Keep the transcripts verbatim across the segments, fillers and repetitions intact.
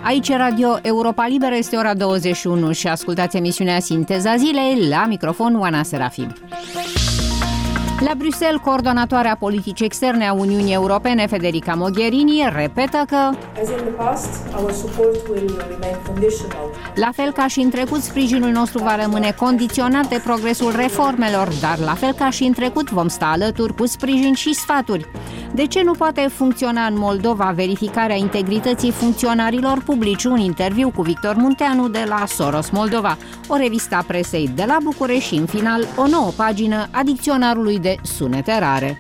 Aici Radio Europa Liberă, este ora douăzeci și unu și ascultați emisiunea Sinteza Zilei, la microfon Oana Serafim. La Bruxelles, coordonatoarea politicii externe a Uniunii Europene, Federica Mogherini, repetă că la fel ca și în trecut, sprijinul nostru va rămâne condiționat de progresul reformelor, dar la fel ca și în trecut vom sta alături cu sprijin și sfaturi. De ce nu poate funcționa în Moldova verificarea integrității funcționarilor publici? Un interviu cu Victor Munteanu de la Soros Moldova, o revistă a presei de la București și, în final, o nouă pagină a dicționarului de sunete rare.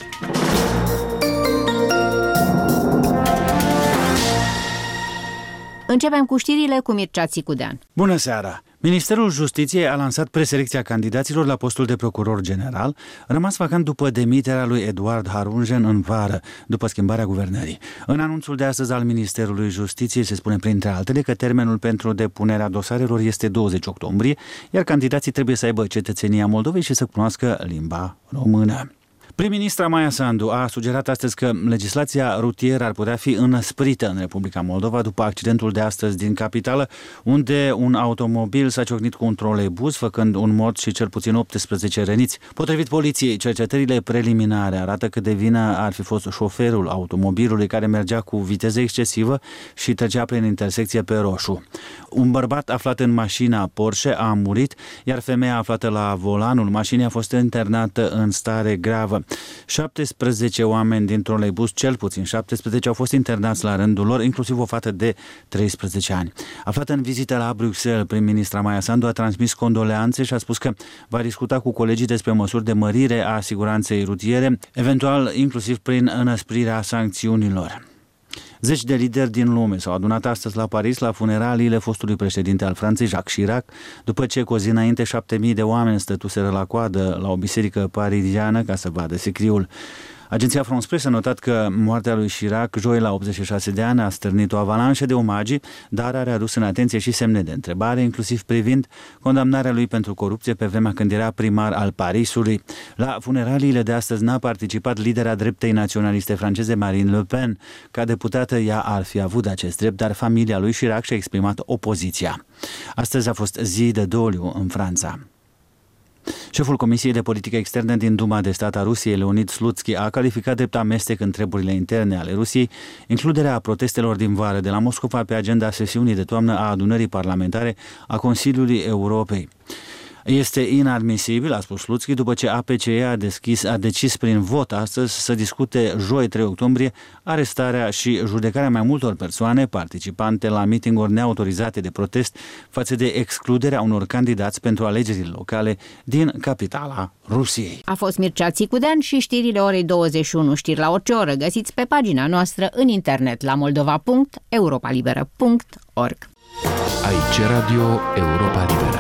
Începem cu știrile cu Mircea Țicudean. Bună seara! Ministerul Justiției a lansat preselecția candidaților la postul de procuror general, rămas vacant după demiterea lui Eduard Harungen în vară, după schimbarea guvernării. În anunțul de astăzi al Ministerului Justiției se spune, printre altele, că termenul pentru depunerea dosarelor este douăzeci octombrie, iar candidații trebuie să aibă cetățenia Moldovei și să cunoască limba română. Prim-ministra Maia Sandu a sugerat astăzi că legislația rutieră ar putea fi înăsprită în Republica Moldova după accidentul de astăzi din capitală, unde un automobil s-a ciocnit cu un troleibuz, făcând un mort și cel puțin optsprezece răniți. Potrivit poliției, cercetările preliminare arată că de vină ar fi fost șoferul automobilului, care mergea cu viteză excesivă și trecea prin intersecție pe roșu. Un bărbat aflat în mașina Porsche a murit, iar femeia aflată la volanul mașinii a fost internată în stare gravă. șaptesprezece oameni din troleibuz, cel puțin șaptesprezece, au fost internați la rândul lor, inclusiv o fată de treisprezece ani. Aflată în vizită la Bruxelles, prim-ministra Maia Sandu a transmis condoleanțe și a spus că va discuta cu colegii despre măsuri de mărire a siguranței rutiere, eventual inclusiv prin înăsprirea sancțiunilor. Zeci de lideri din lume s-au adunat astăzi la Paris la funeraliile fostului președinte al Franței, Jacques Chirac, după ce cu o zi înainte șapte mii de oameni stătuseră la coadă la o biserică pariziană ca să vadă sicriul. Agenția France Presse a notat că moartea lui Chirac, joi la optzeci și șase de ani, a stârnit o avalanșă de omagii, dar a readus în atenție și semne de întrebare, inclusiv privind condamnarea lui pentru corupție pe vremea când era primar al Parisului. La funeraliile de astăzi n-a participat lidera dreptei naționaliste franceze Marine Le Pen. Ca deputată ea ar fi avut acest drept, dar familia lui Chirac și-a exprimat opoziția. Astăzi a fost zi de doliu în Franța. Șeful Comisiei de Politică Externă din Duma de Stat a Rusiei, Leonid Slutsky, a calificat drept amestec în treburile interne ale Rusiei includerea protestelor din vară de la Moscova pe agenda sesiunii de toamnă a adunării parlamentare a Consiliului Europei. Este inadmisibil, a spus Slutsky, după ce A P C E a, deschis, a decis prin vot astăzi să discute joi trei octombrie arestarea și judecarea mai multor persoane participante la mitinguri neautorizate de protest față de excluderea unor candidați pentru alegerile locale din capitala Rusiei. A fost Mircea Țicudean și știrile orei douăzeci și unu, știri la orice oră, găsiți pe pagina noastră în internet la moldova punct europa liberă punct org. Aici Radio Europa Liberă.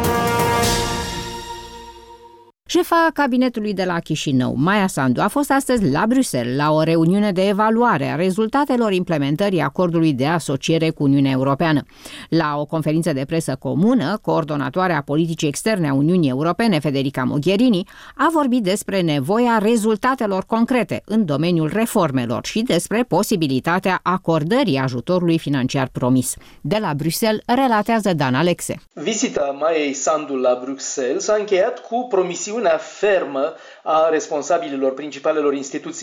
Șefa cabinetului de la Chișinău, Maia Sandu, a fost astăzi la Bruxelles la o reuniune de evaluare a rezultatelor implementării acordului de asociere cu Uniunea Europeană. La o conferință de presă comună, coordonatoarea politicii externe a Uniunii Europene, Federica Mogherini, a vorbit despre nevoia rezultatelor concrete în domeniul reformelor și despre posibilitatea acordării ajutorului financiar promis. De la Bruxelles, relatează Dan Alexe. Vizita Maiei Sandu la Bruxelles s-a încheiat cu promisiunea fermă a responsabililor principalelor instituții